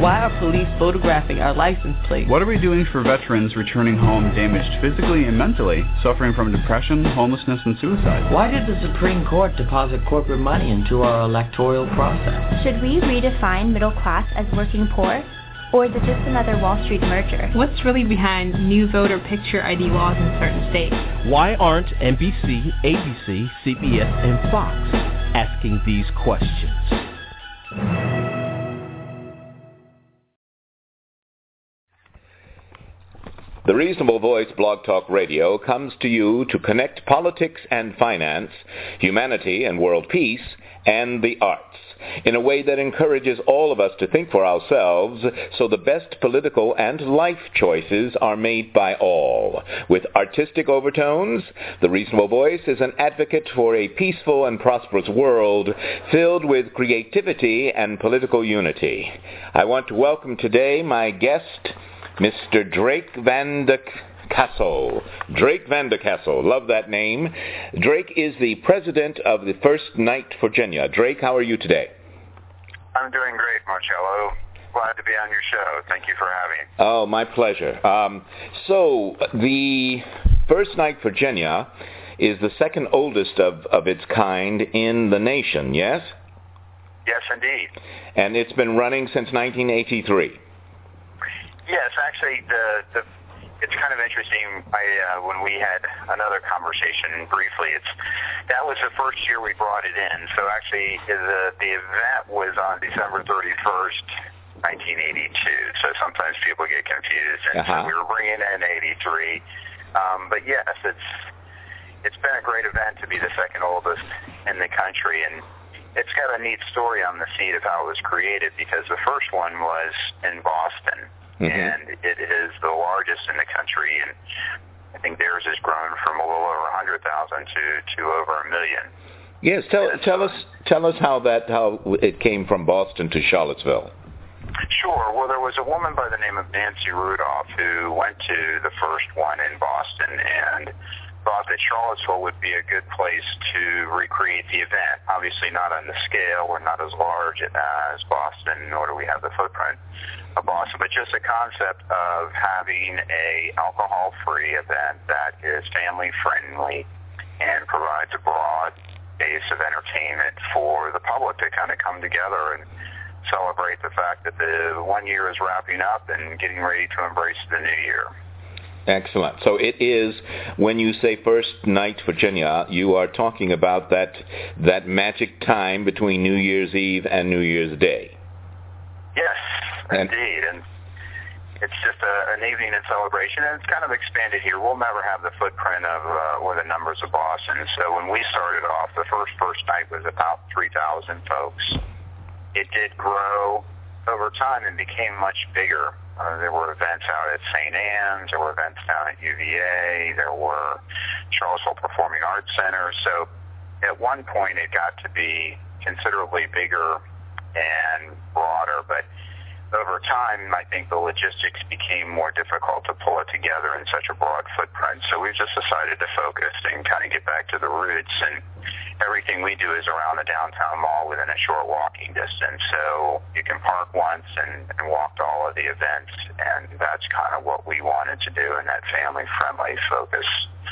Why are police photographing our license plates? What are we doing for veterans returning home damaged physically and mentally, suffering from depression, homelessness, and suicide? Why did the Supreme Court deposit corporate money into our electoral process? Should we redefine middle class as working poor? Or is it just another Wall Street merger? What's really behind new voter picture ID laws in certain states? Why aren't NBC, ABC, CBS, and Fox asking these questions? The Reasonable Voice Blog Talk Radio comes to you to connect politics and finance, humanity and world peace, and the arts in a way that encourages all of us to think for ourselves so the best political and life choices are made by all. With artistic overtones, The Reasonable Voice is an advocate for a peaceful and prosperous world filled with creativity and political unity. I want to welcome today my guest, Mr. Drake Van de Castle. Drake Van de Castle. Love that name. Drake is the president of the First Night Virginia. Drake, how are you today? I'm doing great, Marcello. Glad to be on your show. Thank you for having me. Oh, my pleasure. So, the First Night Virginia is the second oldest of its kind in the nation, yes? Yes, indeed. And it's been running since 1983. Yes, actually, it's kind of interesting. When we had another conversation briefly, that was the first year we brought it in. So actually, the event was on December 31st, 1982. So sometimes people get confused, and so we were bringing in 83. But yes, it's been a great event to be the second oldest in the country, and it's got a neat story on the seat of how it was created, because the first one was in Boston. And it is the largest in the country, and I think theirs has grown from a little over 100,000 to over 1 million. Yes, tell us how it came from Boston to Charlottesville. Sure. Well, there was a woman by the name of Nancy Rudolph who went to the first one in Boston and thought that Charlottesville would be a good place to recreate the event. Obviously not on the scale, we're not as large as Boston, nor do we have the footprint of Boston, but just the concept of having a alcohol-free event that is family-friendly and provides a broad base of entertainment for the public to kind of come together and celebrate the fact that the 1 year is wrapping up and getting ready to embrace the new year. Excellent. So it is, when you say First Night Virginia, you are talking about that magic time between New Year's Eve and New Year's Day. Yes, indeed. And it's just an evening in celebration, and it's kind of expanded here. We'll never have the footprint of or the numbers of Boston. So when we started off, the first night was about 3,000 folks. It did grow over time and became much bigger. There were events out at St. Anne's, there were events down at UVA, there were Charlottesville Performing Arts Center. So at one point it got to be considerably bigger and broader, but over time, I think the logistics became more difficult to pull it together in such a broad footprint. So we've just decided to focus and kind of get back to the roots, and everything we do is around the downtown mall within a short walking distance. So you can park once and walk to all of the events, and that's kind of what we wanted to do in that family-friendly focus.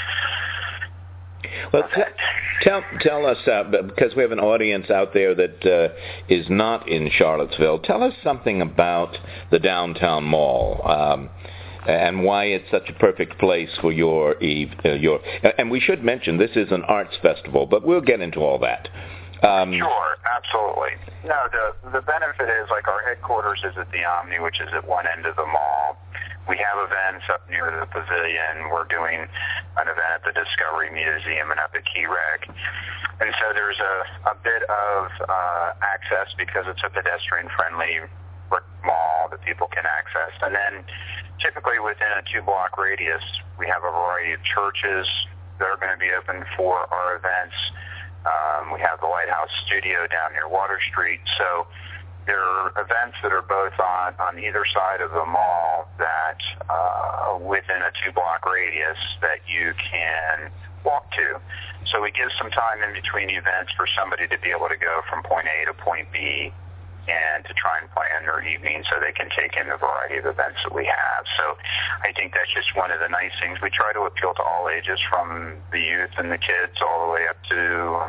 Well, tell us, because we have an audience out there that is not in Charlottesville, tell us something about the downtown mall and why it's such a perfect place for your and we should mention this is an arts festival, but we'll get into all that. Sure, absolutely. No, the benefit is, like, our headquarters is at the Omni, which is at one end of the mall. We have events up near the Pavilion. We're doing an event at the Discovery Museum and up at Key Rec. And so there's a bit of access because it's a pedestrian-friendly mall that people can access. And then typically within a 2-block radius, we have a variety of churches that are going to be open for our events. We have the Lighthouse Studio down near Water Street. So there are events that are both on either side of the mall that within a 2-block radius that you can walk to. So we give some time in between events for somebody to be able to go from point A to point B and to try and plan their evening so they can take in the variety of events that we have. So I think that's just one of the nice things. We try to appeal to all ages, from the youth and the kids all the way up to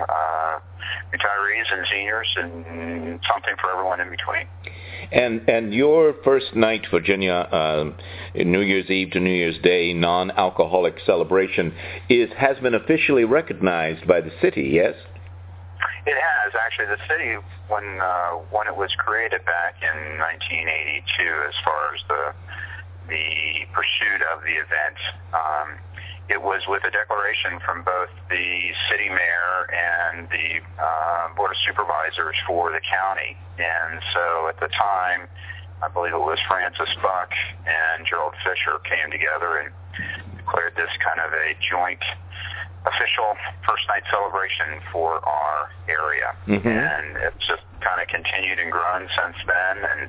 retirees and seniors, and something for everyone in between. And your first night, Virginia, New Year's Eve to New Year's Day, non-alcoholic celebration has been officially recognized by the city, yes? It has. Actually, the city, when it was created back in 1982, as far as the pursuit of the event, it was with a declaration from both the city mayor and the board of supervisors for the county. And so at the time, I believe it was Francis Buck and Gerald Fisher came together and declared this kind of a joint official first night celebration for our area. Mm-hmm. And it's just kind of continued and grown since then. And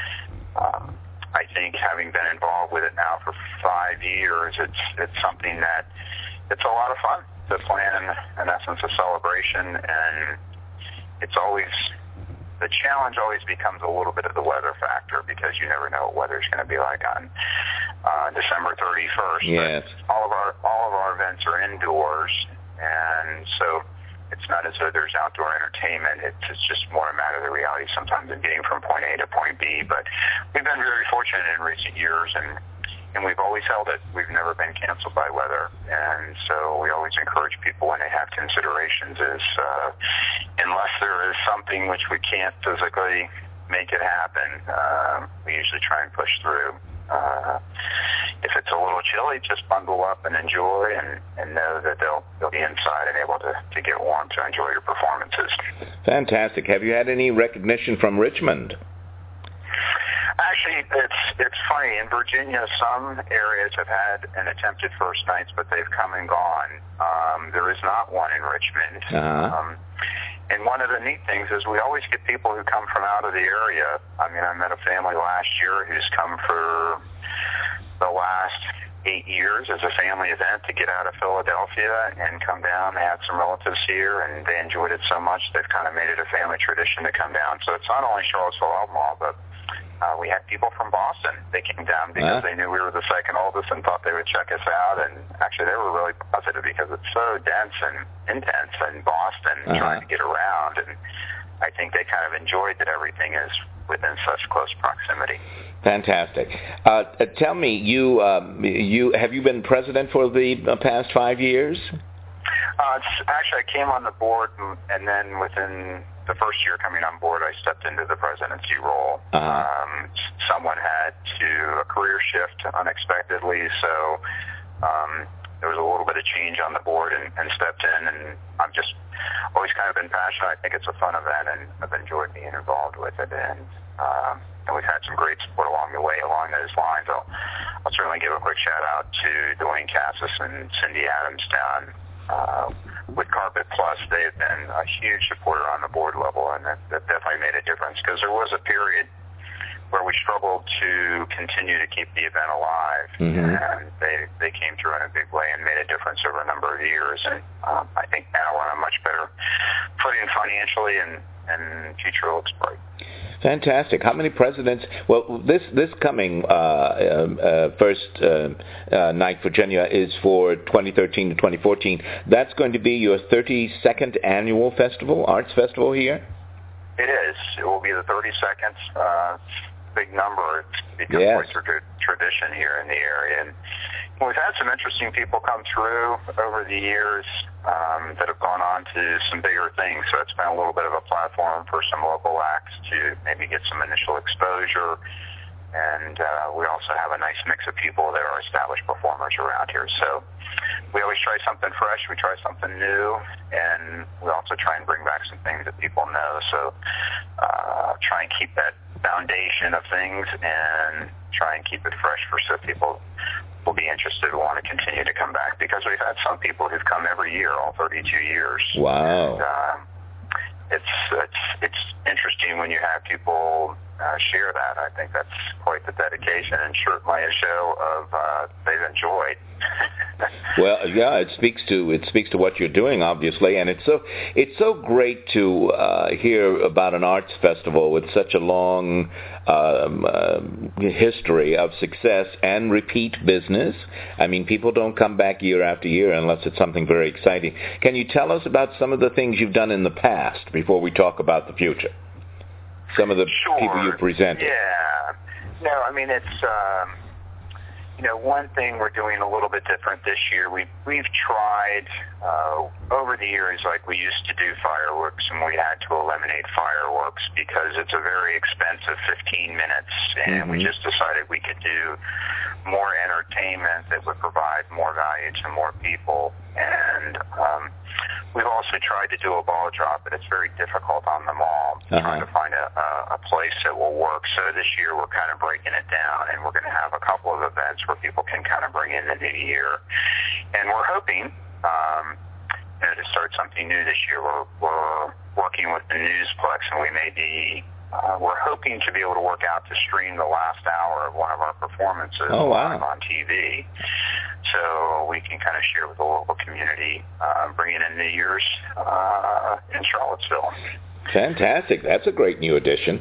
I think, having been involved with it now for 5 years, it's something that it's a lot of fun to plan, in essence, a celebration. And it's always, the challenge always becomes a little bit of the weather factor, because you never know what weather's going to be like on December 31st. Yes. But all of our events are indoors, and so it's not as though there's outdoor entertainment. It's just more a matter of the reality sometimes of getting from point A to point B. But we've been very fortunate in recent years, and we've always held it. We've never been canceled by weather. And so we always encourage people, when they have considerations, is unless there is something which we can't physically make it happen, we usually try and push through. If it's a little chilly, just bundle up and enjoy, and know that they'll be inside and able to get warm to enjoy your performances. Fantastic. Have you had any recognition from Richmond? Actually, it's funny. In Virginia, some areas have had an attempted first nights, but they've come and gone. There is not one in Richmond. Uh-huh. And one of the neat things is we always get people who come from out of the area. I mean, I met a family last year who's come for the last 8 years as a family event to get out of Philadelphia and come down. They had some relatives here, and they enjoyed it so much they've kind of made it a family tradition to come down. So it's not only Charlottesville Albemarle, but we had people from Boston. They came down because they knew we were the second oldest and thought they would check us out. And actually, they were really positive because it's so dense and intense in Boston, trying to get around. And I think they kind of enjoyed that everything is within such close proximity. Fantastic. Tell me, you have you been president for the past 5 years? Actually, I came on the board, and then within the first year coming on board, I stepped into the presidency role. Someone had a career shift unexpectedly, so there was a little bit of change on the board, and stepped in, and I've just always kind of been passionate. I think it's a fun event, and I've enjoyed being involved with it, and we've had some great support along the way along those lines. I'll certainly give a quick shout out to Dwayne Cassis and Cindy Adams down with Carpet Plus. They have been a huge supporter on the board level, and that definitely made a difference, because there was a period where we struggled to continue to keep the event alive, and they came through in a big way and made a difference over a number of years. And I think now we're on a much better footing financially, and future looks bright. Fantastic. How many presidents? Well, this coming first night Virginia is for 2013 to 2014. That's going to be your 32nd annual festival, arts festival here? It is. It will be the 32nd. Big number. It's become quite a tradition here in the area. And we've had some interesting people come through over the years that have gone on to some bigger things. So it's been a little bit of a platform for some local acts to maybe get some initial exposure. And we also have a nice mix of people that are established performers around here. So we always try something fresh. We try something new. And we also try and bring back some things that people know. So try and keep that foundation of things and try and keep it fresh so people will be interested and want to continue to come back, because we've had some people who've come every year, all 32 years. Wow. And, it's interesting when you have people share that. I think that's quite the dedication, and certainly a show of they've enjoyed. Well, yeah, it speaks to what you're doing, obviously, and it's so great to hear about an arts festival with such a long history of success and repeat business. I mean, people don't come back year after year unless it's something very exciting. Can you tell us about some of the things you've done in the past before we talk about the future? Some of the people you've presented. Yeah. No, I mean, it's, one thing we're doing a little bit different this year. We've tried over the years, like we used to do fireworks, and we had to eliminate fireworks because it's a very expensive 15 minutes, and we just decided we could do more entertainment that would provide more value to more people. And we've also tried to do a ball drop, but it's very difficult on the mall, trying to find a place that will work. So this year we're kind of breaking it down, and we're going to have a couple of events where people can kind of bring in the new year. And we're hoping to start something new this year. We're working with the Newsplex, and we may be we're hoping to be able to work out to stream the last hour of one of our performances live on TV, so we can kind of share with the local community, bringing in New Year's in Charlottesville. Fantastic. That's a great new addition.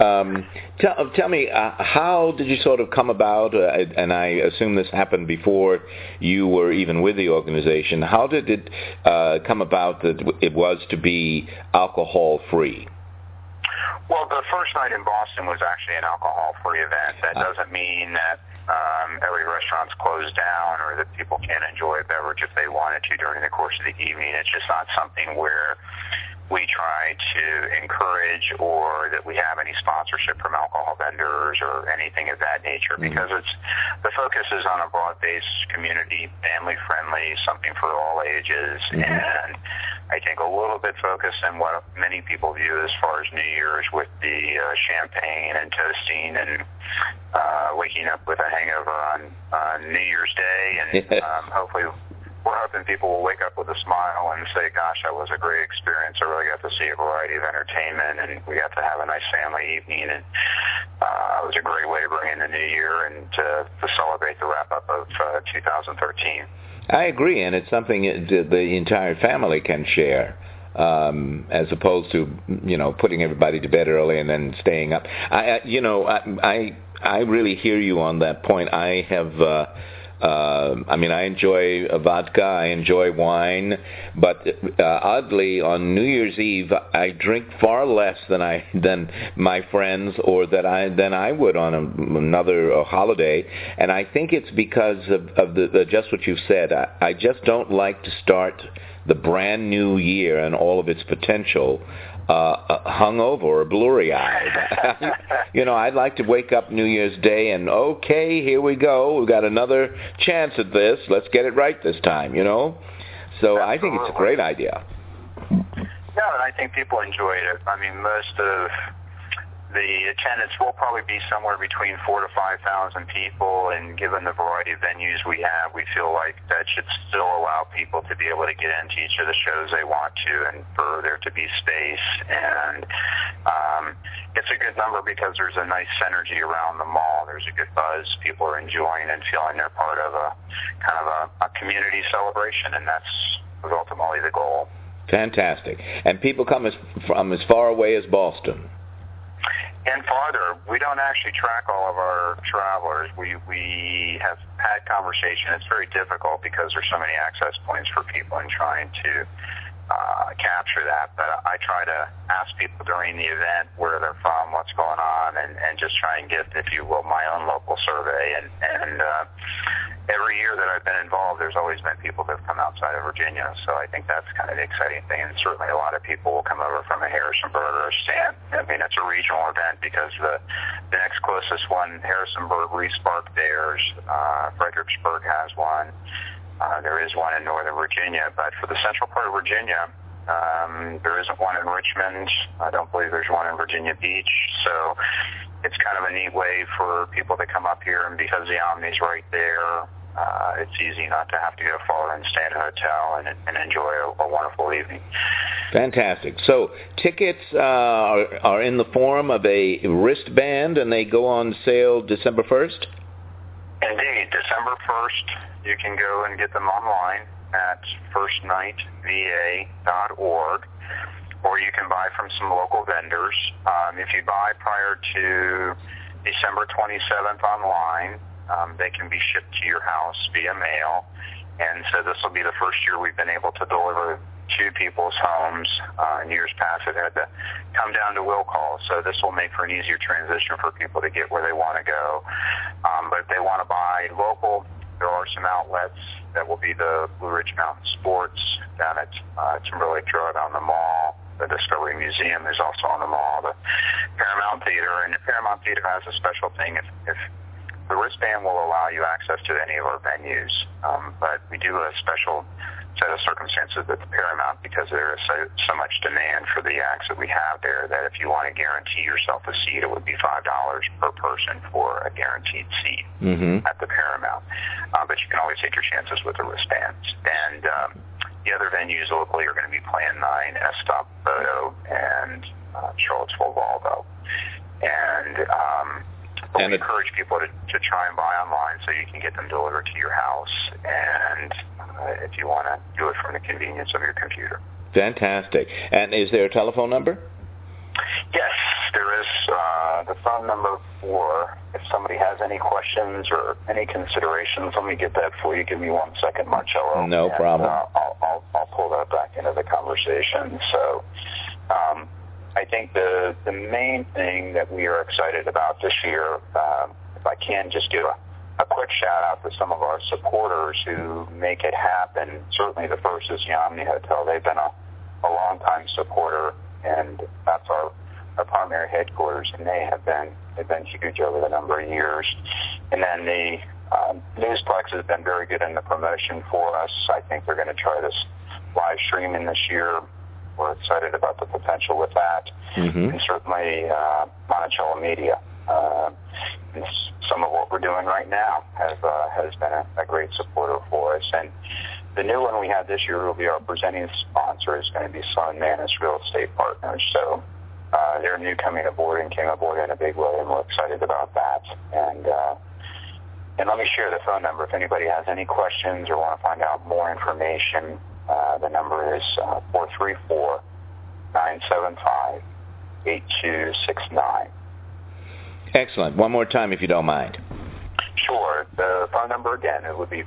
Tell me, how did you sort of come about, and I assume this happened before you were even with the organization, how did it come about that it was to be alcohol-free? Well, the first night in Boston was actually an alcohol-free event. That doesn't mean that every restaurant's closed down or that people can't enjoy a beverage if they wanted to during the course of the evening. It's just not something where we try to encourage or that we have any sponsorship from alcohol vendors or anything of that nature, because the focus is on a broad-based community, family-friendly, something for all ages, and I think a little bit focused on what many people view as far as New Year's with the champagne and toasting and waking up with a hangover on New Year's Day, and hopefully we're hoping people will wake up with a smile and say, gosh, that was a great experience. I really got to see a variety of entertainment, and we got to have a nice family evening, and it was a great way to bring in the new year and to celebrate the wrap-up of 2013. I agree, and it's something the entire family can share, as opposed to, putting everybody to bed early and then staying up. I really hear you on that point. I have... I enjoy vodka, I enjoy wine, but oddly, on New Year's Eve, I drink far less than my friends or than I would on another holiday, and I think it's because of the just what you've said. I just don't like to start the brand new year and all of its potential hungover or blurry-eyed. I'd like to wake up New Year's Day and, okay, here we go. We've got another chance at this. Let's get it right this time, So Absolutely. I think it's a great idea. No, and I think people enjoyed it. I mean, most of the attendance will probably be somewhere between 4,000 to 5,000 people, and given the variety of venues we have, we feel like that should still allow people to be able to get into each of the shows they want to, and for there to be space. And it's a good number because there's a nice synergy around the mall. There's a good buzz. People are enjoying and feeling they're part of a kind of a community celebration, and that's ultimately the goal. Fantastic. And people come from as far away as Boston. And farther. We don't actually track all of our travelers. We have had conversation. It's very difficult because there's so many access points for people in trying to capture that. But I try to ask people during the event where they're from, what's going on, and just try and get, if you will, my own local survey. And every year that I've been involved, there's always been people that have come outside of Virginia. So I think that's kind of the exciting thing. And certainly a lot of people will come over from a Harrisonburg or a Stan. I mean, it's a regional event because the next closest one, Harrisonburg, Respark theirs. Fredericksburg has one. There is one in Northern Virginia. But for the central part of Virginia, there isn't one in Richmond. I don't believe there's one in Virginia Beach. So it's kind of a neat way for people to come up here, and because the Omni's right there, it's easy not to have to go far and stay in a hotel and enjoy a wonderful evening. Fantastic. So tickets are in the form of a wristband, and they go on sale December 1st? Indeed. December 1st, you can go and get them online at firstnightva.org, or you can buy from some local vendors. If you buy prior to December 27th online, they can be shipped to your house via mail. And so this will be the first year we've been able to deliver to people's homes. In years past, it had to come down to will call. So this will make for an easier transition for people to get where they want to go. But if they want to buy local, there are some outlets. That will be the Blue Ridge Mountain Sports down at Timberlake Road on the mall. The Discovery Museum is also on the mall. The Paramount Theater, and the Paramount Theater has a special thing. If the wristband will allow you access to any of our venues, but we do a special set of circumstances at the Paramount because there is so much demand for the acts that we have there that if you want to guarantee yourself a seat, it would be $5 per person for a guaranteed seat at the Paramount. But you can always take your chances with the wristbands. And the other venues locally are going to be Plan 9, S-Stop Photo, and Charlottesville Volvo. And we encourage people to try and buy online so you can get them delivered to your house, and if you want to do it from the convenience of your computer. Fantastic. And is there a telephone number? Yes, there is. The phone number for if somebody has any questions or any considerations. Let me get that for you. Give me 1 second, Marcello. No problem. I'll pull that back into the conversation. So I think the main thing that we are excited about this year, if I can just give a quick shout out to some of our supporters who make it happen. Certainly the first is the Omni Hotel. They've been a long-time supporter, and that's our primary headquarters, and they've been huge over the number of years. And then the Newsplex has been very good in the promotion for us. I think they're going to try this live streaming this year. We're excited about the potential with that. And certainly Monticello Media. Some of what we're doing right now has been a great supporter for us. And the new one we have this year will be our presenting sponsor is going to be Sloan Manus Real Estate Partners. So they're new coming aboard and came aboard in a big way, and we're excited about that. And let me share the phone number if anybody has any questions or want to find out more information. The number is 434-975-8269. Excellent. One more time, if you don't mind. Sure. The phone number again, it would be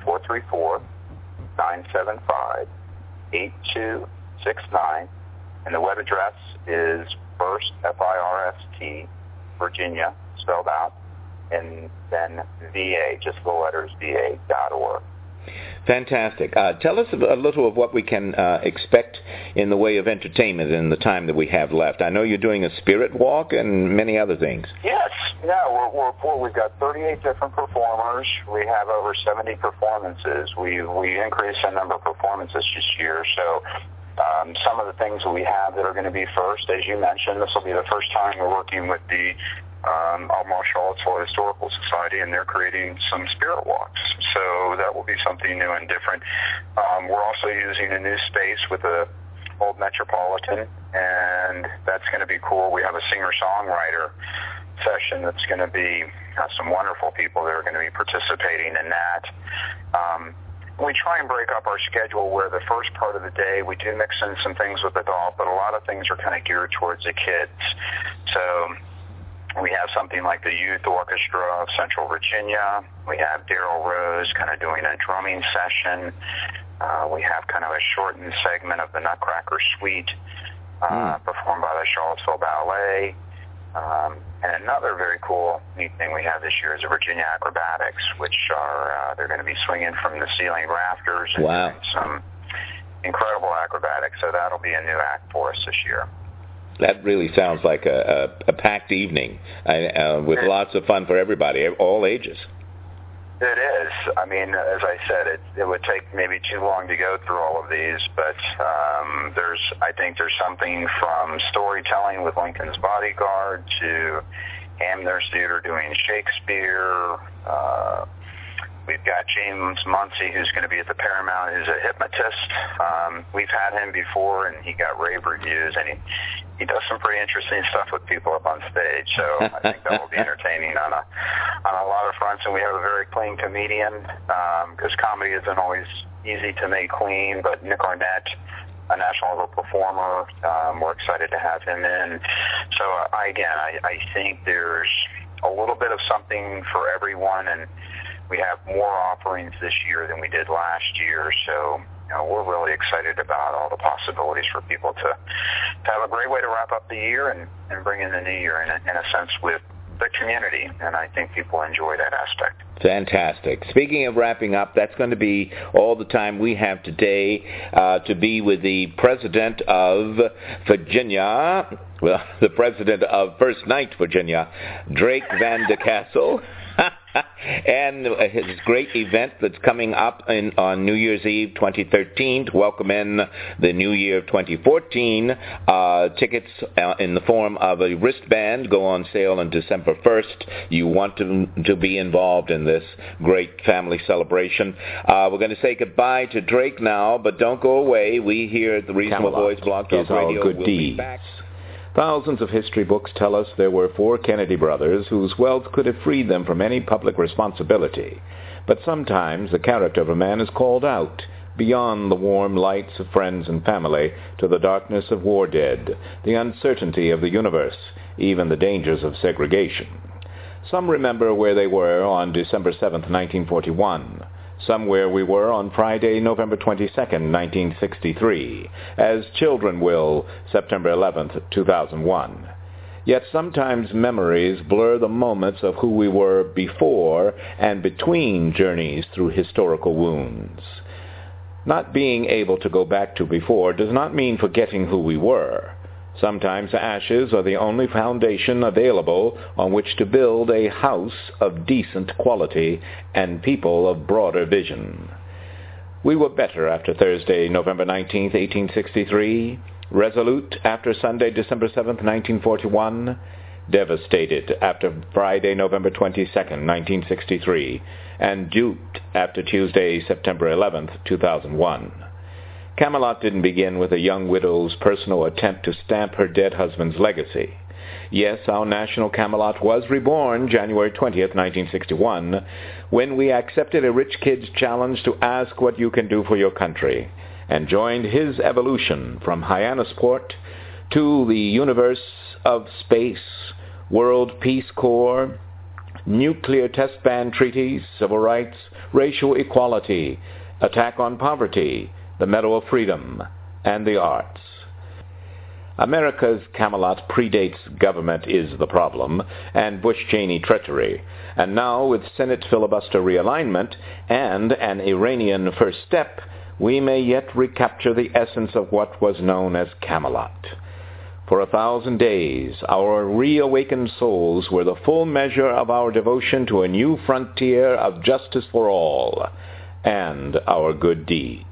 434-975-8269, and the web address is First, F-I-R-S-T, Virginia, spelled out, and then VA, just the letters VA.org. Fantastic. Tell us a little of what we can expect in the way of entertainment in the time that we have left. I know you're doing a spirit walk and many other things. Yes. Yeah, we've got 38 different performers. We have over 70 performances. We increased the number of performances this year. So some of the things that we have that are going to be first, as you mentioned, this will be the first time we're working with the Albemarle Charlottesville Historical Society, and they're creating some spirit walks. So that will be something new and different. We're also using a new space with the old Metropolitan, and that's going to be cool. We have a singer-songwriter session that's going to be some wonderful people that are going to be participating in that. We try and break up our schedule where the first part of the day we do mix in some things with adult, but a lot of things are kind of geared towards the kids. So we have something like the Youth Orchestra of Central Virginia. We have Daryl Rose kind of doing a drumming session. We have kind of a shortened segment of the Nutcracker Suite performed by the Charlottesville Ballet. And another very cool, neat thing we have this year is the Virginia Acrobatics, which are they're going to be swinging from the ceiling rafters and doing some incredible acrobatics. So that'll be a new act for us this year. That really sounds like a packed evening with lots of fun for everybody, all ages. It is. I mean, as I said, it would take maybe too long to go through all of these, but I think there's something from storytelling with Lincoln's Bodyguard to Hamner's Theater doing Shakespeare, We've got James Muncie, who's going to be at the Paramount, who's a hypnotist. We've had him before, and he got rave reviews, and he does some pretty interesting stuff with people up on stage. So I think that will be entertaining on a lot of fronts. And we have a very clean comedian, because comedy isn't always easy to make clean, but Nick Arnett, a national level performer, we're excited to have him in. So I think there's a little bit of something for everyone, and we have more offerings this year than we did last year. So we're really excited about all the possibilities for people to have a great way to wrap up the year and bring in the new year in a sense with the community, and I think people enjoy that aspect. Fantastic. Speaking of wrapping up, that's going to be all the time we have today to be with the president of Virginia, the president of First Night Virginia, Drake Van de Castle. And his great event that's coming up on New Year's Eve 2013 to welcome in the New Year of 2014. Tickets in the form of a wristband go on sale on December 1st. You want to be involved in this great family celebration. We're going to say goodbye to Drake now, but don't go away. We here at the Reasonable Voice Blog Talk Radio will be back. Thousands of history books tell us there were 4 Kennedy brothers whose wealth could have freed them from any public responsibility. But sometimes the character of a man is called out, beyond the warm lights of friends and family, to the darkness of war dead, the uncertainty of the universe, even the dangers of segregation. Some remember where they were on December 7th, 1941. Some where we were on Friday, November 22nd, 1963, as children will September 11th, 2001. Yet sometimes memories blur the moments of who we were before and between journeys through historical wounds. Not being able to go back to before does not mean forgetting who we were. Sometimes ashes are the only foundation available on which to build a house of decent quality and people of broader vision. We were better after Thursday, November 19th, 1863, resolute after Sunday, December 7th, 1941, devastated after Friday, November 22nd, 1963, and duped after Tuesday, September 11th, 2001. Camelot didn't begin with a young widow's personal attempt to stamp her dead husband's legacy. Yes, our national Camelot was reborn January 20th, 1961, when we accepted a rich kid's challenge to ask what you can do for your country, and joined his evolution from Hyannisport to the universe of space, World Peace Corps, nuclear test ban treaties, civil rights, racial equality, attack on poverty, the Medal of Freedom, and the arts. America's Camelot predates government is the problem, and Bush-Cheney treachery, and now with Senate filibuster realignment and an Iranian first step, we may yet recapture the essence of what was known as Camelot. For 1,000 days, our reawakened souls were the full measure of our devotion to a new frontier of justice for all, and our good deeds.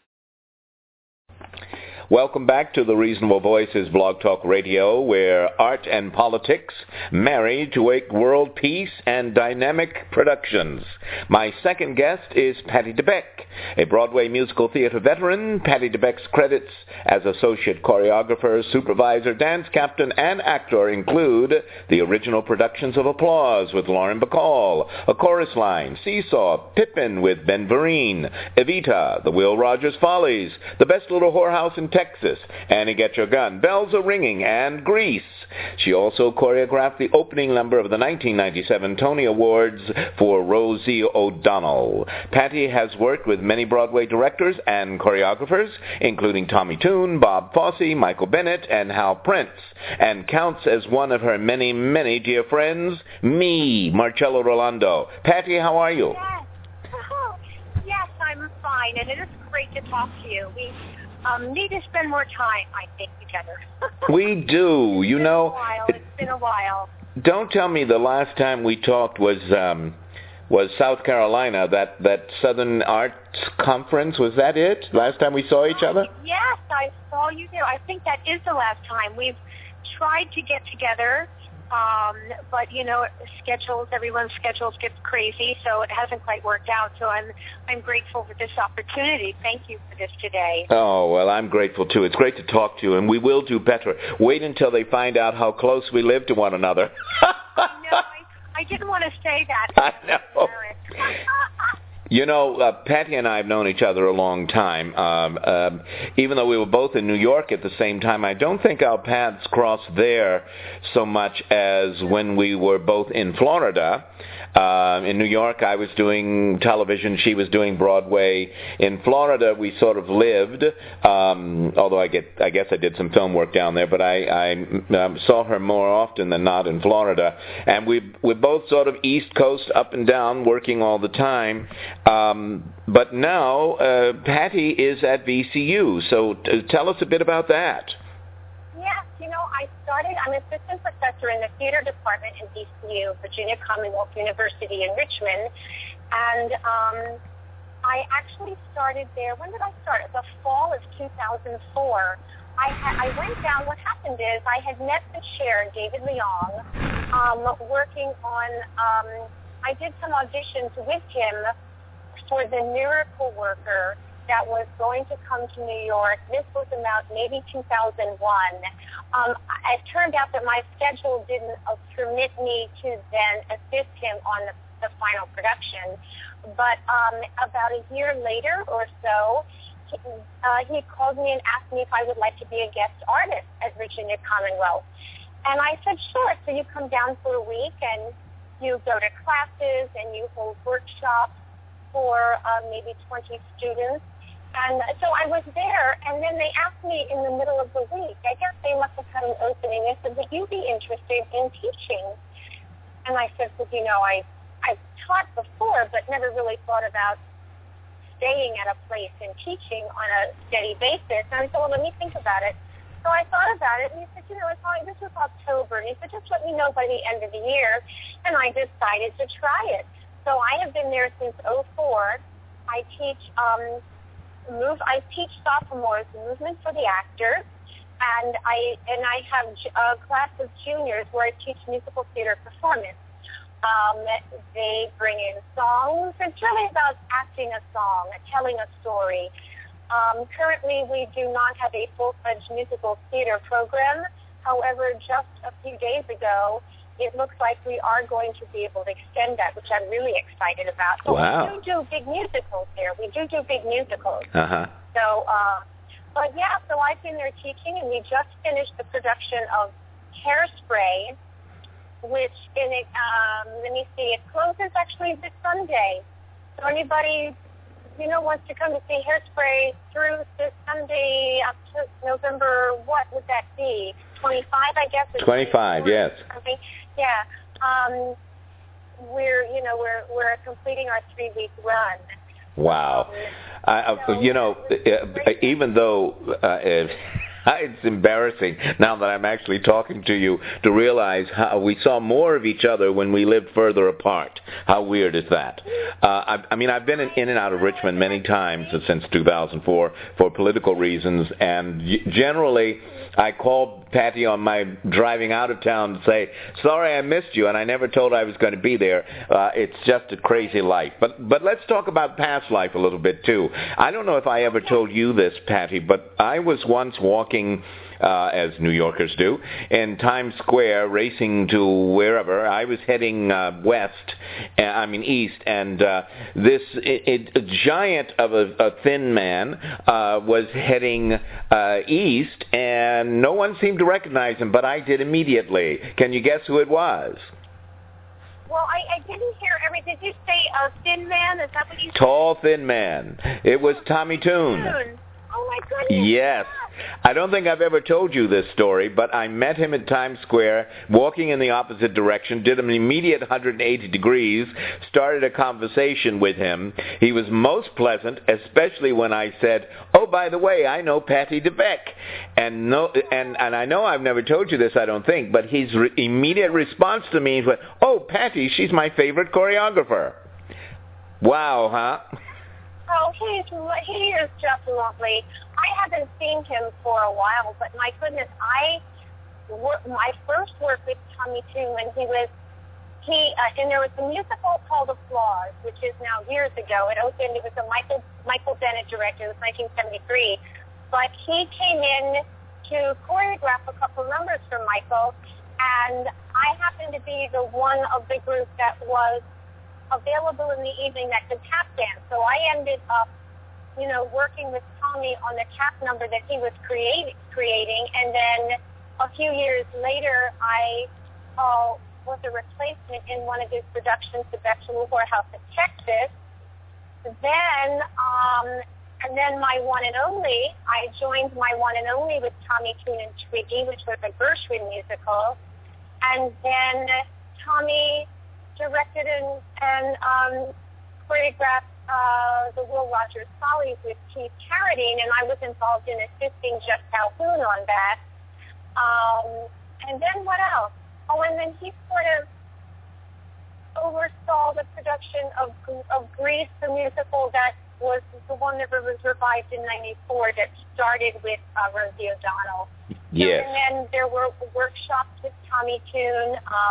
Welcome back to the Reasonable Voices Blog Talk Radio, where art and politics marry to wake world peace and dynamic productions. My second guest is Patti DeBeck, a Broadway musical theater veteran. Patti DeBeck's credits as associate choreographer, supervisor, dance captain, and actor include the original productions of Applause with Lauren Bacall, A Chorus Line, Seesaw, Pippin with Ben Vereen, Evita, The Will Rogers Follies, The Best Little Whorehouse in Texas, Annie Get Your Gun, Bells Are Ringing, and Grease. She also choreographed the opening number of the 1997 Tony Awards for Rosie O'Donnell. Patti has worked with many Broadway directors and choreographers, including Tommy Tune, Bob Fosse, Michael Bennett, and Hal Prince, and counts as one of her many, many dear friends, me, Marcello Rolando. Patti, how are you? Yes, I'm fine, and it is great to talk to you. We need to spend more time, I think, together. We do. You know, it's been a while. Don't tell me the last time we talked was South Carolina, that Southern Arts Conference. Was that it? Last time we saw each other? Yes, I saw you there. I think that is the last time. We've tried to get together, But, everyone's schedules get crazy, so it hasn't quite worked out. So I'm grateful for this opportunity. Thank you for this today. Oh, well, I'm grateful, too. It's great to talk to you, and we will do better. Wait until they find out how close we live to one another. No, I didn't want to say that. I know. Patty and I have known each other a long time. Even though we were both in New York at the same time, I don't think our paths crossed there so much as when we were both in Florida. In New York, I was doing television. She was doing Broadway. In Florida, we sort of lived, although I guess I did some film work down there, but I saw her more often than not in Florida. And we're both sort of East Coast, up and down, working all the time. But now, Patty is at VCU, so tell us a bit about that. Yes, I'm an assistant professor in the theater department in VCU, Virginia Commonwealth University in Richmond, and I actually started there. When did I start? The fall of 2004. I went down. What happened is I had met the chair, David Leong, working on, I did some auditions with him for the Miracle Worker that was going to come to New York. This was about maybe 2001. It turned out that my schedule didn't permit me to then assist him on the final production. But about a year later or so, he called me and asked me if I would like to be a guest artist at Virginia Commonwealth. And I said, sure. So you come down for a week and you go to classes and you hold workshops for maybe 20 students. And so I was there, and then they asked me in the middle of the week, I guess they must have had an opening. They said, would you be interested in teaching? And I said, well, I've taught before, but never really thought about staying at a place and teaching on a steady basis. And I said, well, let me think about it. So I thought about it, and he said, it's fine. This was October. And he said, just let me know by the end of the year. And I decided to try it. So I have been there since 2004. I teach sophomores movement for the actors, and I have a class of juniors where I teach musical theater performance. They bring in songs. It's really about acting a song, telling a story. Currently, we do not have a full-fledged musical theater program. However, just a few days ago, it looks like we are going to be able to extend that, which I'm really excited about. So wow. We do big musicals there. We do big musicals. Uh-huh. So, so I've been there teaching, and we just finished the production of Hairspray, which let me see, it closes actually this Sunday. So anybody, wants to come to see Hairspray through this Sunday up to November, what would that be? 25, I guess. 25, yes. Something. Yeah. We're completing our 3-week run. Wow. Even though it's embarrassing now that I'm actually talking to you to realize how we saw more of each other when we lived further apart. How weird is that? I've been in and out of Richmond many times since 2004 for political reasons, and generally I called Patty on my driving out of town to say, sorry I missed you, and I never told her I was going to be there. It's just a crazy life. But let's talk about past life a little bit, too. I don't know if I ever told you this, Patty, but I was once walking, as New Yorkers do, in Times Square, racing to wherever. I was heading east, and this giant of a thin man was heading east, and no one seemed to recognize him, but I did immediately. Can you guess who it was? Well, I didn't hear everything. Did you say a thin man? Is that what you said? Tall, thin man. It was Tommy Tune. Oh, my goodness. Yes. I don't think I've ever told you this story, but I met him at Times Square, walking in the opposite direction, did an immediate 180 degrees, started a conversation with him. He was most pleasant, especially when I said, oh, by the way, I know Patty DeBeck. And I know I've never told you this, I don't think, but his immediate response to me was, oh, Patty, she's my favorite choreographer. Wow, huh? Oh, he is just lovely. I haven't seen him for a while, but my goodness, I my first work with Tommy Tune when and there was a musical called Applause, which is now years ago. It opened. It was a Michael Bennett director. It was 1973. But he came in to choreograph a couple numbers for Michael, and I happened to be the one of the group that was available in the evening that could tap dance. So I ended up, working with Tommy on the tap number that he was creating, and then a few years later, I was a replacement in one of his productions, The Bachelor Whorehouse in Texas. Then, and then my one and only, I joined my one and only with Tommy Tune and Twiggy, which was a Gershwin musical. And then Tommy directed and choreographed the Will Rogers Follies with Keith Carradine, and I was involved in assisting Jeff Calhoun on that. And then what else? Oh, and then he sort of oversaw the production of Grease, the musical that was the one that was revived in '94 that started with Rosie O'Donnell. Yes. So, and then there were workshops with Tommy Tune,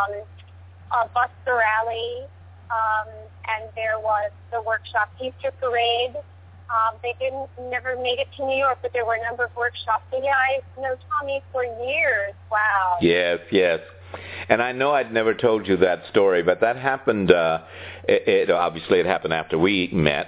Buster Alley, and there was the workshop Easter Parade. They never made it to New York, but there were a number of workshops. So yeah, I know Tommy for years. Wow. Yes, yes. And I know I'd never told you that story, but that happened, obviously it happened after we met,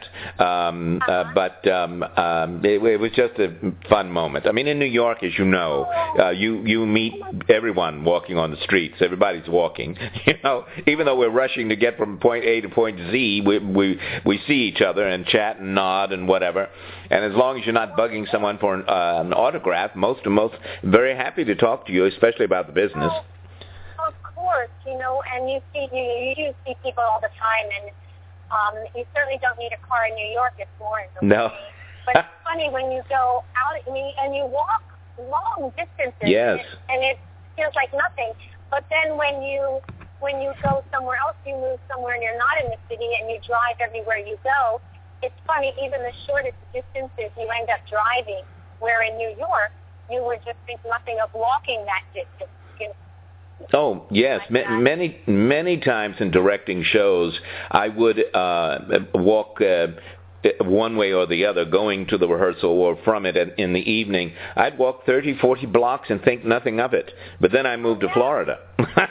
but it was just a fun moment. I mean, in New York, as you know, you meet everyone walking on the streets. Everybody's walking, even though we're rushing to get from point A to point Z, we see each other and chat and nod and whatever. And as long as you're not bugging someone for an autograph, most very happy to talk to you, especially about the business. Of course, and you do see people all the time, and you certainly don't need a car in New York. It's more in the No. But it's funny when you go out and you walk long distances, yes, and it feels like nothing. But then when you go somewhere else, you move somewhere and you're not in the city, and you drive everywhere you go. It's funny, even the shortest distances you end up driving, where in New York you would just think nothing of walking that distance. Oh, yes. Many times in directing shows, I would walk one way or the other, going to the rehearsal or from it in the evening. I'd walk 30, 40 blocks and think nothing of it. But then I moved to Florida.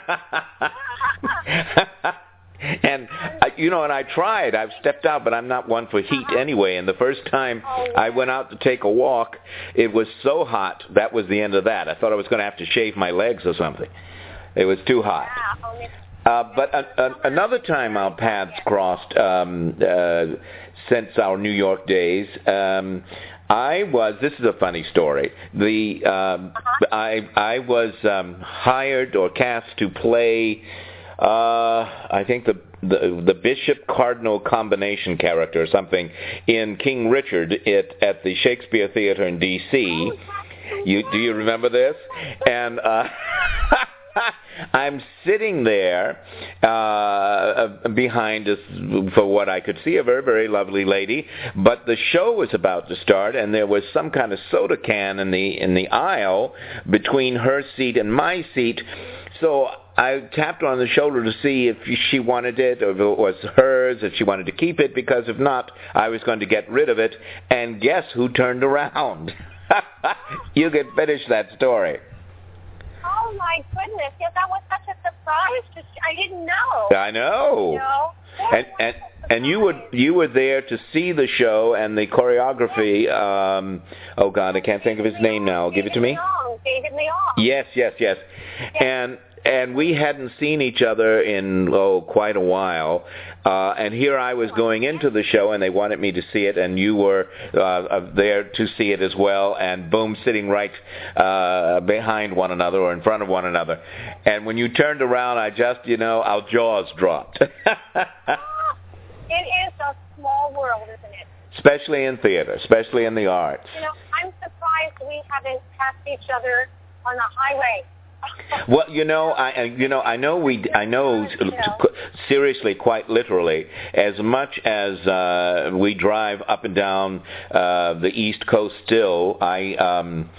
And, and I tried. I've stepped out, but I'm not one for heat anyway. And the first time I went out to take a walk, it was so hot, that was the end of that. I thought I was going to have to shave my legs or something. It was too hot. But another time our paths crossed since our New York days, this is a funny story. I was hired or cast to play, I think the Bishop Cardinal combination character or something in King Richard at the Shakespeare Theater in D.C. Do you remember this? And I'm sitting there behind us, for what I could see, a very, very lovely lady. But the show was about to start, and there was some kind of soda can in the aisle between her seat and my seat. So I tapped her on the shoulder to see if she wanted it, or if it was hers, if she wanted to keep it, because if not, I was going to get rid of it. And guess who turned around? You can finish that story. Oh my goodness! Yeah, that was such a surprise. I didn't know. I know. And you were there to see the show and the choreography. Oh God, I can't think of his name now. Give it to me. David Leong. Yes. And we hadn't seen each other in quite a while. And here I was going into the show, and they wanted me to see it, and you were there to see it as well, and boom, sitting right behind one another or in front of one another. And when you turned around, our jaws dropped. It is a small world, isn't it? Especially in theater, especially in the arts. I'm surprised we haven't passed each other on the highway. Well, I know seriously, quite literally, as much as we drive up and down the East Coast still,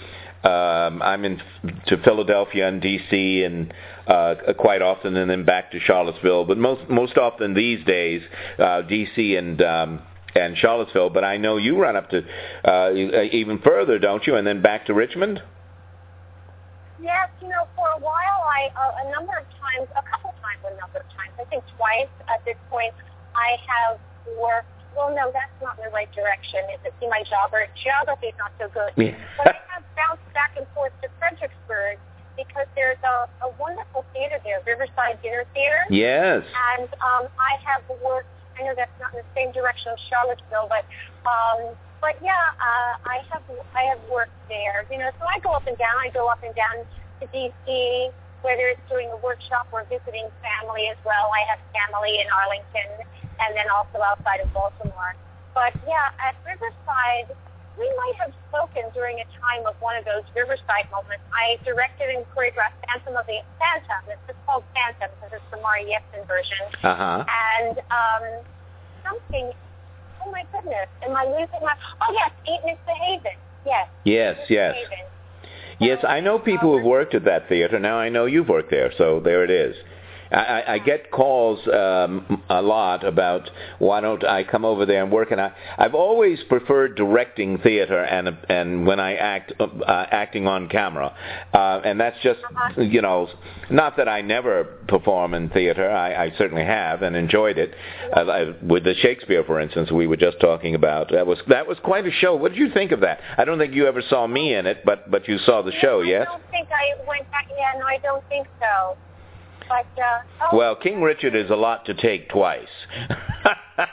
I'm to Philadelphia and D.C. and quite often, and then back to Charlottesville. But most often these days, D.C. and Charlottesville. But I know you run up to even further, don't you? And then back to Richmond. Yes, for a while, a couple times, I think twice at this point, I have worked. Well, no, that's not in the right direction. See, my geography is not so good. Yeah. But I have bounced back and forth to Fredericksburg because there's a wonderful theater there, Riverside Dinner Theater. Yes. And I have worked. I know that's not in the same direction as Charlottesville, but yeah, I have worked there. So I go up and down. I go up and down to D.C., whether it's doing a workshop or visiting family as well. I have family in Arlington and then also outside of Baltimore. But yeah, at Riverside, we might have spoken during a time of one of those Riverside moments. I directed and choreographed Phantom. It's called Phantom because it's the Mari Yexon version. Uh-huh. And something, oh my goodness, am I losing my, oh yes, Ain't Misbehavin'. Yes. Yes. Yes, I know people who've worked at that theater. Now I know you've worked there, so there it is. I get calls a lot about why don't I come over there and work, and I've always preferred directing theater and when I acting on camera, and that's just not that I never perform in theater. I certainly have and enjoyed it. With the Shakespeare, for instance, we were just talking about. That was quite a show. What did you think of that? I don't think you ever saw me in it, but you saw the show, yes? I don't think I went back. Yeah, no, I don't think so. But, well, King Richard is a lot to take twice. But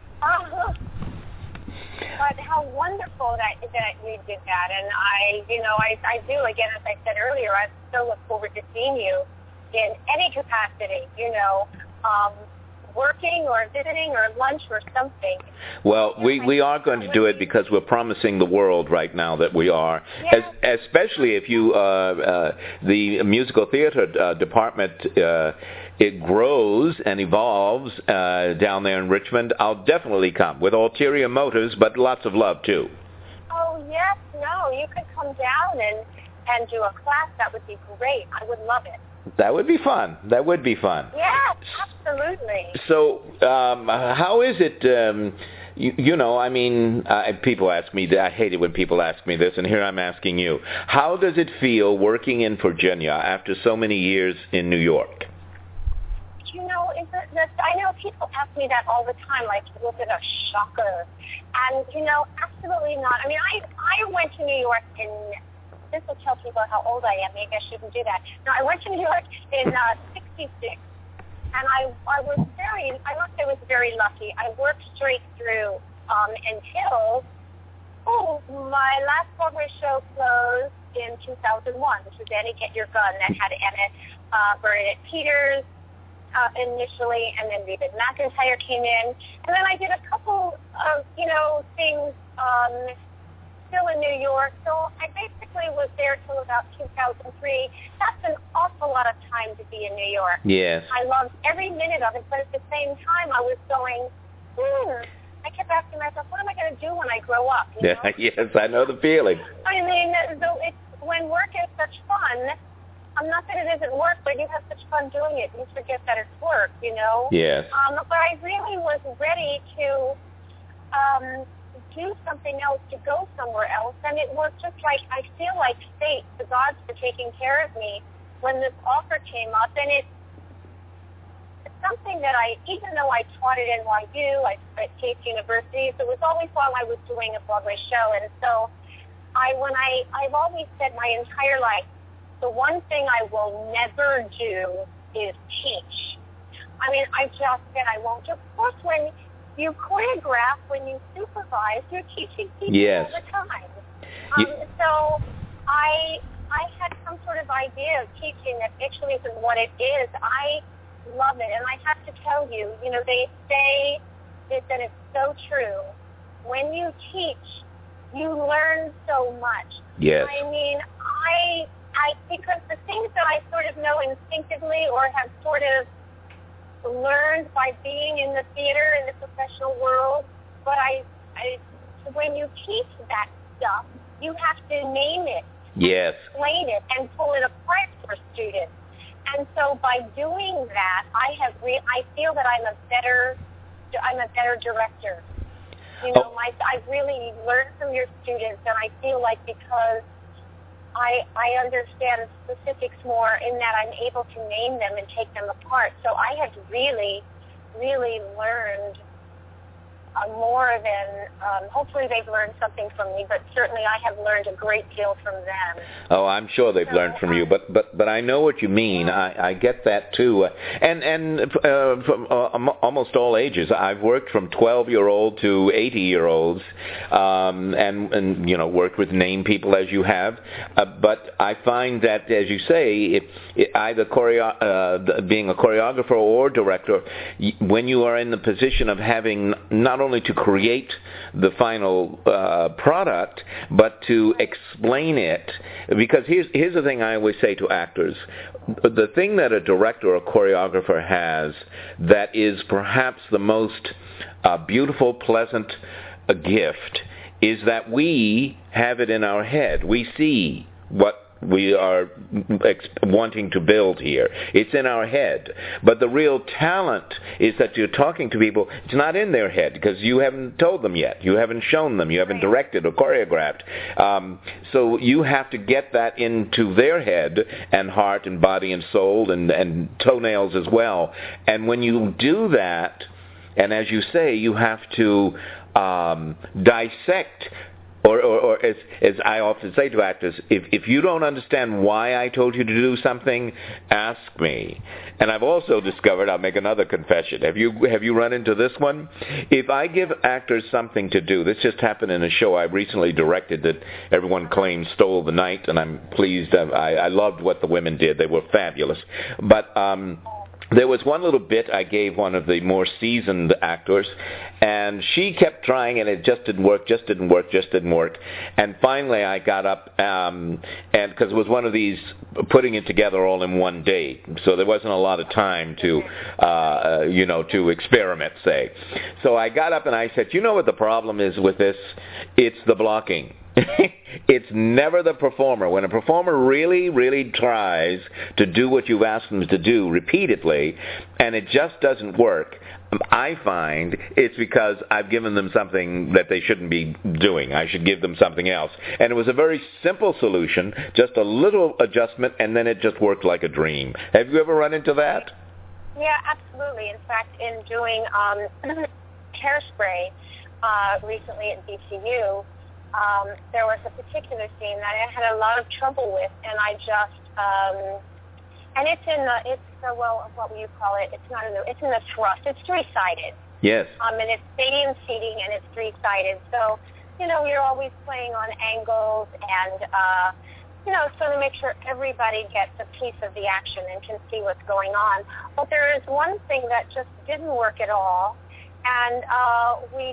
how wonderful that you did that, and I do, again, as I said earlier, I still look forward to seeing you in any capacity, working or visiting or lunch or something. Well, we are going to do it because we're promising the world right now that we are, especially if you, the musical theater department, it grows and evolves down there in Richmond. I'll definitely come with ulterior motives, but lots of love too. Oh, yes, no, you could come down and do a class. That would be great. I would love it. That would be fun. Yes, absolutely. So, how is it, people ask me, I hate it when people ask me this, and here I'm asking you. How does it feel working in Virginia after so many years in New York? I know people ask me that all the time, like, was it a shocker? And, absolutely not. I mean, I went to New York in... This will tell people how old I am. Maybe I shouldn't do that. No, I went to New York in 66, and I must say, was very lucky. I worked straight through until my last Broadway show closed in 2001, which was Annie Get Your Gun. That had Bernadette Peters initially, and then David McIntyre came in, and then I did a couple of things. Still in New York, so I basically was there till about 2003. That's an awful lot of time to be in New York. Yes. I loved every minute of it, but at the same time, I was going, I kept asking myself, what am I going to do when I grow up? Yes, I know the feeling. I mean, when work is such fun, I'm not that it isn't work, but you have such fun doing it, you forget that it's work, Yes. But I really was ready to do something else, to go somewhere else, and it was just like, I feel like fate, the gods were taking care of me when this offer came up, and it's something that even though I taught at NYU, at Case University, it was always while I was doing a Broadway show, and so I've always said my entire life, the one thing I will never do is teach. I mean, I just said I won't. Of course, when you choreograph, when you supervise, you're teaching people all the time. So I had some sort of idea of teaching that actually isn't what it is. I love it, and I have to tell you, they say that it's so true. When you teach, you learn so much. Yes. I mean, I because the things that I sort of know instinctively or have sort of learned by being in the theater, in the professional world, but when you teach that stuff, you have to name it. Yes. Explain it and pull it apart for students. And so by doing that, I feel that I'm a better director. You know, I've really learned from your students, and I feel like because I understand specifics more in that I'm able to name them and take them apart. So I have really, really learned more than, hopefully they've learned something from me, but certainly I have learned a great deal from them. Oh, I'm sure they've learned from you, but I know what you mean. I get that too. And from almost all ages. I've worked from 12-year-old to 80-year-olds, and you know, worked with named people as you have. But I find that, as you say, either being a choreographer or director, when you are in the position of having not only to create the final product, but to explain it. Because here's the thing I always say to actors. The thing that a director or choreographer has that is perhaps the most beautiful, pleasant gift is that we have it in our head. We see what we are wanting to build here. It's in our head. But the real talent is that you're talking to people. It's not in their head because you haven't told them yet. You haven't shown them. You haven't directed or choreographed. So you have to get that into their head and heart and body and soul and toenails as well. And when you do that, and as you say, you have to dissect. Or as I often say to actors, if you don't understand why I told you to do something, ask me. And I've also discovered, I'll make another confession. Have you run into this one? If I give actors something to do, this just happened in a show I recently directed that everyone claims stole the night, and I'm pleased. I loved what the women did. They were fabulous. But there was one little bit I gave one of the more seasoned actors, and she kept trying, and it just didn't work. And finally I got up, and because it was one of these putting it together all in one day, so there wasn't a lot of time to, to experiment, say. So I got up and I said, you know what the problem is with this? It's the blocking. It's never the performer. When a performer really, really tries to do what you've asked them to do repeatedly, and it just doesn't work, I find it's because I've given them something that they shouldn't be doing. I should give them something else. And it was a very simple solution, just a little adjustment, and then it just worked like a dream. Have you ever run into that? Yeah, absolutely. In fact, in doing Hairspray recently at BCU, there was a particular scene that I had a lot of trouble with, and I just, and it's in what will you call it? It's in the thrust. It's three-sided. Yes. And it's stadium seating, and it's three-sided. So, you're always playing on angles, and, so to make sure everybody gets a piece of the action and can see what's going on. But there is one thing that just didn't work at all, and we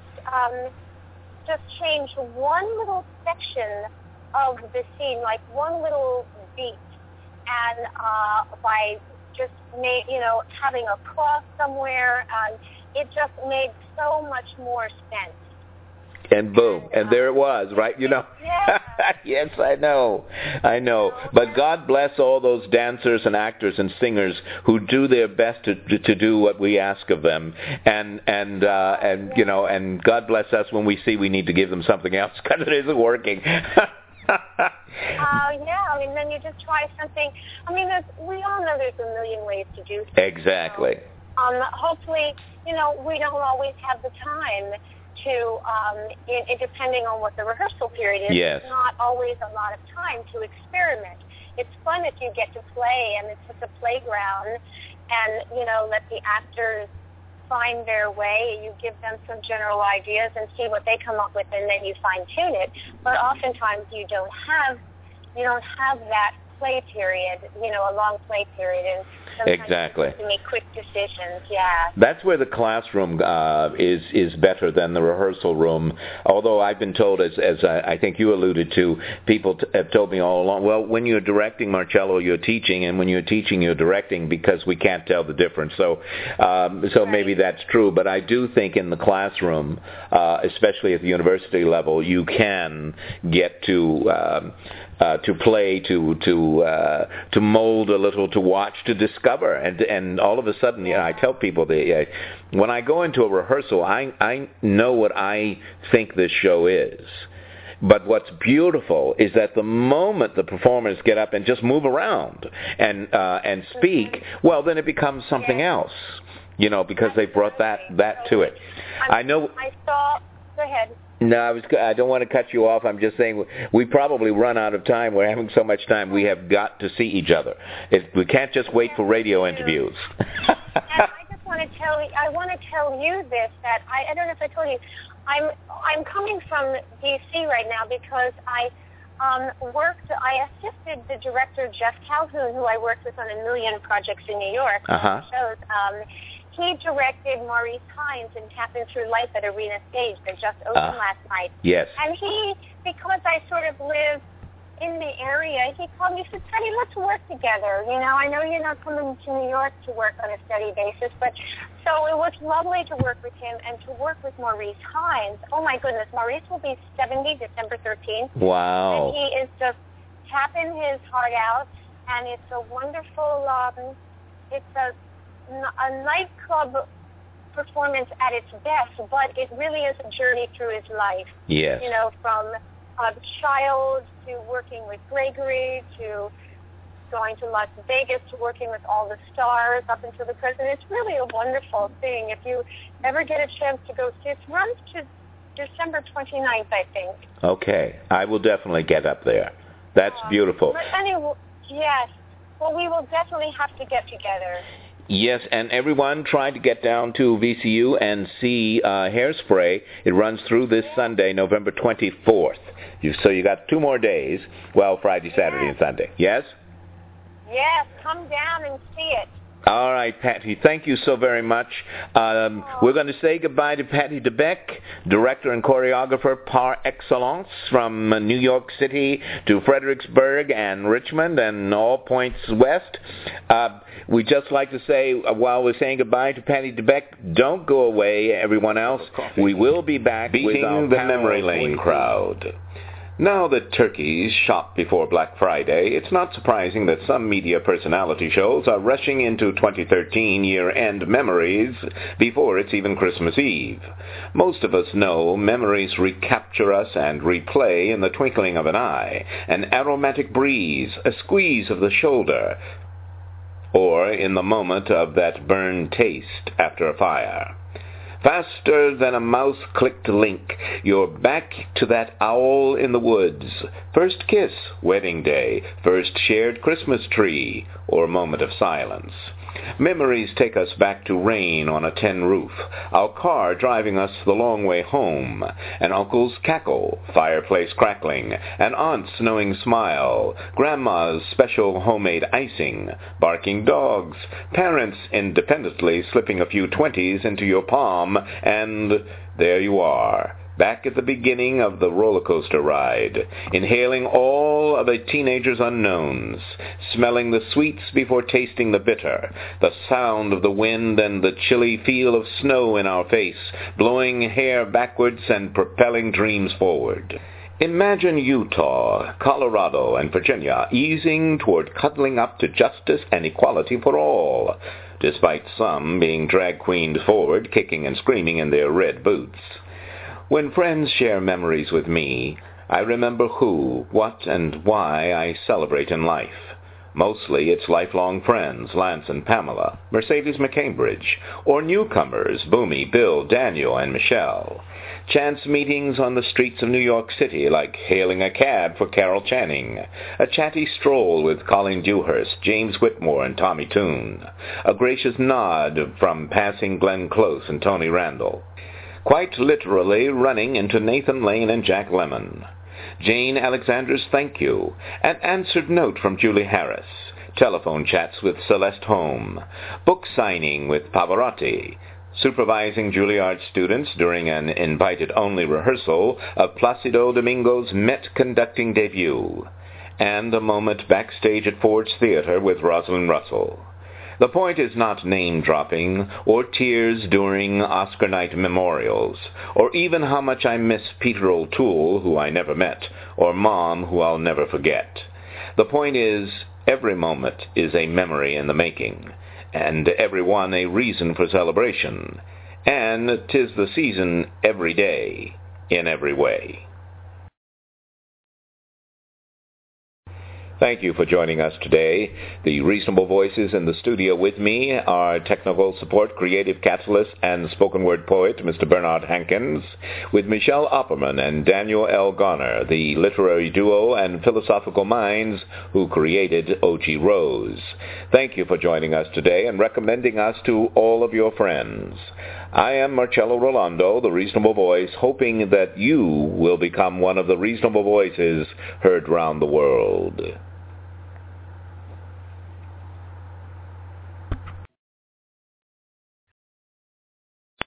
just changed one little section of the scene, like one little beat, and by just having a cross somewhere, it just made so much more sense. And boom, and there it was, right? Yeah. Yes, I know. But God bless all those dancers and actors and singers who do their best to do what we ask of them, and God bless us when we see we need to give them something else because it isn't working. Then you just try something. We all know there's a million ways to do things. Exactly. So, hopefully, we don't always have the time to, depending on what the rehearsal period is, yes. It's not always a lot of time to experiment. It's fun if you get to play, and it's just a playground, and, let the actors find their way. You give them some general ideas and see what they come up with, and then you fine-tune it. But oftentimes you don't have that play period, a long play period. And Sometimes exactly. You have to make quick decisions. Yeah. That's where the classroom is better than the rehearsal room. Although I've been told, as I think you alluded to, people have told me all along, well, when you're directing, Marcello, you're teaching, and when you're teaching, you're directing, because we can't tell the difference. So maybe that's true. But I do think in the classroom, especially at the university level, you can get to play, to mold a little, to watch, to discover, and all of a sudden, I tell people that when I go into a rehearsal, I know what I think this show is. But what's beautiful is that the moment the performers get up and just move around and speak, well, then it becomes something else, because they brought that to it. Go ahead. No, I don't want to cut you off. I'm just saying we probably run out of time. We're having so much time. We have got to see each other. We can't just wait for radio interviews. And I just want to tell you this, that I don't know if I told you, I'm coming from D.C. right now because I assisted the director, Jeff Calhoun, who I worked with on a million projects in New York. Shows. He directed Maurice Hines in Tapping Through Life at Arena Stage that just opened last night. Yes. And because I sort of live in the area, he called me and said, Freddie, let's work together. I know you're not coming to New York to work on a steady basis, but so it was lovely to work with him and to work with Maurice Hines. Oh, my goodness. Maurice will be 70 December 13th. Wow. And he is just tapping his heart out, and it's a wonderful, it's a nightclub performance at its best, but it really is a journey through his life. Yes. From a child to working with Gregory to going to Las Vegas to working with all the stars up until the present. It's really a wonderful thing. If you ever get a chance to go see it, runs to December 29th, I think. Okay. I will definitely get up there. That's beautiful. But anyway, yes. Well, we will definitely have to get together. Yes, and everyone try to get down to VCU and see Hairspray. It runs through this Sunday, November 24th. So you got 2 more days. Well, Friday, Saturday, and Sunday. Yes? Yes, come down and see it. All right, Patty, thank you so very much. We're going to say goodbye to Patty DeBeck, director and choreographer par excellence, from New York City to Fredericksburg and Richmond and all points west. We'd just like to say, while we're saying goodbye to Patty DeBeck, don't go away, everyone else. We will be back with our the memory lane crowd. Now that turkeys shop before Black Friday, it's not surprising that some media personality shows are rushing into 2013 year-end memories before it's even Christmas Eve. Most of us know memories recapture us and replay in the twinkling of an eye, an aromatic breeze, a squeeze of the shoulder, or in the moment of that burned taste after a fire. Faster than a mouse-clicked link, you're back to that owl in the woods. First kiss, wedding day, first shared Christmas tree, or moment of silence. Memories take us back to rain on a tin roof, our car driving us the long way home, an uncle's cackle, fireplace crackling, an aunt's knowing smile, grandma's special homemade icing, barking dogs, parents independently slipping a few 20s into your palm, and there you are, back at the beginning of the roller coaster ride, inhaling all of a teenager's unknowns, smelling the sweets before tasting the bitter, the sound of the wind and the chilly feel of snow in our face, blowing hair backwards and propelling dreams forward. Imagine Utah, Colorado, and Virginia easing toward cuddling up to justice and equality for all, despite some being drag-queened forward, kicking and screaming in their red boots. When friends share memories with me, I remember who, what, and why I celebrate in life. Mostly it's lifelong friends, Lance and Pamela, Mercedes McCambridge, or newcomers, Boomy, Bill, Daniel, and Michelle. Chance meetings on the streets of New York City, like hailing a cab for Carol Channing, a chatty stroll with Colleen Dewhurst, James Whitmore, and Tommy Toon, a gracious nod from passing Glenn Close and Tony Randall. Quite literally running into Nathan Lane and Jack Lemmon. Jane Alexander's thank you, an answered note from Julie Harris, telephone chats with Celeste Holm, book signing with Pavarotti, supervising Juilliard students during an invited-only rehearsal of Placido Domingo's Met conducting debut, and a moment backstage at Ford's Theatre with Rosalind Russell. The point is not name-dropping, or tears during Oscar night memorials, or even how much I miss Peter O'Toole, who I never met, or Mom, who I'll never forget. The point is, every moment is a memory in the making, and every one a reason for celebration, and 'tis the season every day, in every way. Thank you for joining us today. The Reasonable Voices in the studio with me are technical support, creative catalyst, and spoken word poet, Mr. Bernard Hankins, with Michelle Opperman and Daniel L. Garner, the literary duo and philosophical minds who created O.G. Rose. Thank you for joining us today and recommending us to all of your friends. I am Marcello Rolando, the Reasonable Voice, hoping that you will become one of the reasonable voices heard round the world.